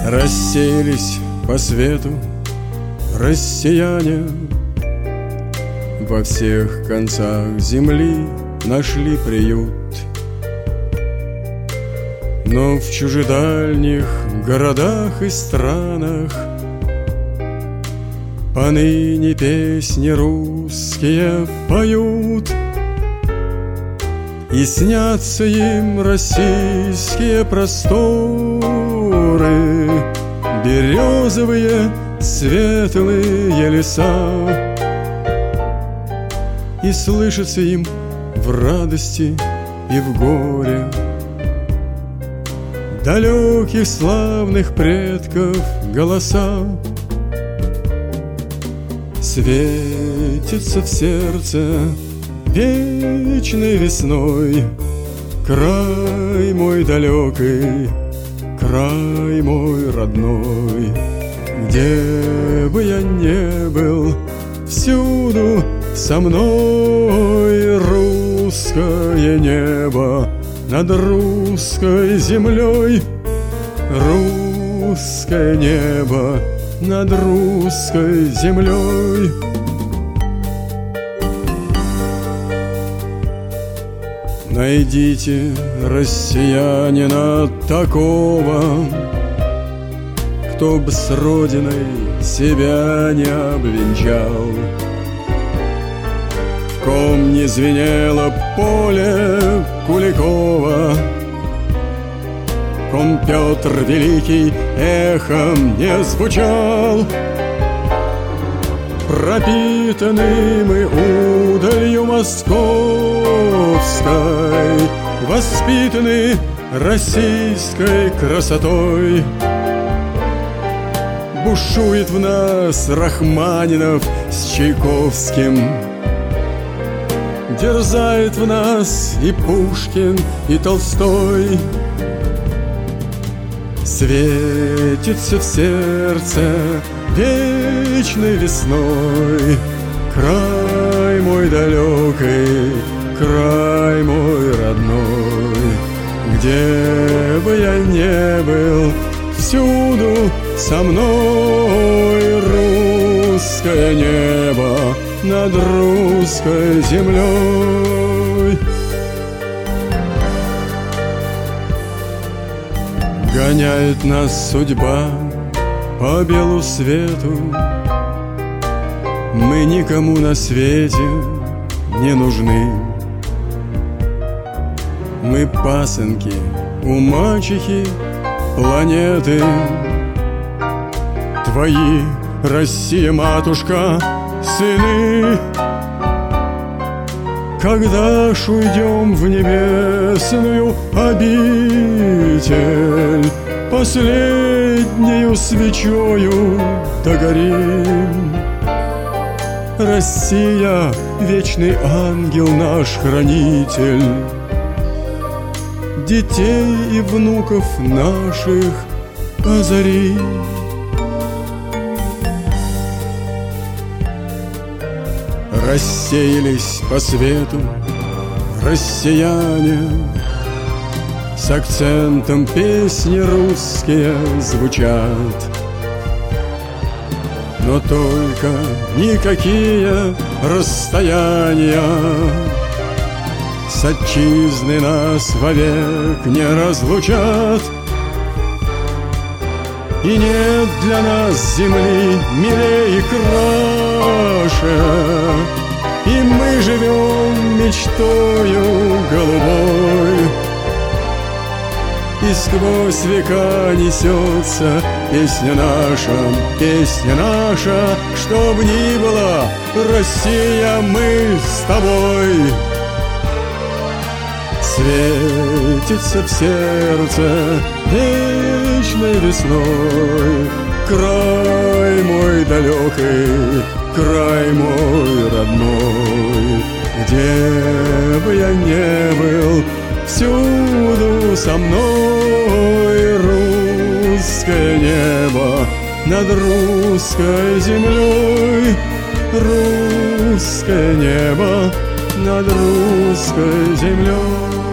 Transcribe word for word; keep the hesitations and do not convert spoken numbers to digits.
Рассеялись по свету россияне, во всех концах земли нашли приют. Но в чужедальних городах и странах поныне песни русские поют, и снятся им российские просторы, березовые светлые леса. И слышится им в радости и в горе далеких славных предков голоса. Светится в сердце вечной весной край мой далекий, край мой родной. Где бы я не был, всюду со мной русское небо над русской землей, русское небо над русской землей. Найдите, россиянина, такого, кто б с родиной себя не обвенчал, в ком не звенело поле Куликова, в ком Петр Великий эхом не звучал. Пропитаны мы удалью московской, воспитаны российской красотой. Бушует в нас Рахманинов с Чайковским, дерзает в нас и Пушкин, и Толстой. Светится в сердце вечной весной край мой далекий, край мой родной. Где бы я не был, всюду со мной русское небо над русской землей. Гоняет нас судьба по белу свету, мы никому на свете не нужны. Мы пасынки у мачехи планеты. Твои, Россия, матушка, сыны. Когда ж уйдем в небесную обитель, последнею свечою догорим. Россия, вечный ангел наш хранитель, детей и внуков наших озари. Рассеялись по свету россияне, с акцентом песни русские звучат. Но только никакие расстояния с отчизны нас вовек не разлучат. И нет для нас земли милее и краше, и мы живем мечтою голубой. И сквозь века несется песня наша, песня наша, чтоб ни было, Россия, мы с тобой. Светится в сердце вечной весной край мой далекий, край мой родной. Где бы я не был, всюду со мной русское небо над русской землей, русское небо над русской землей.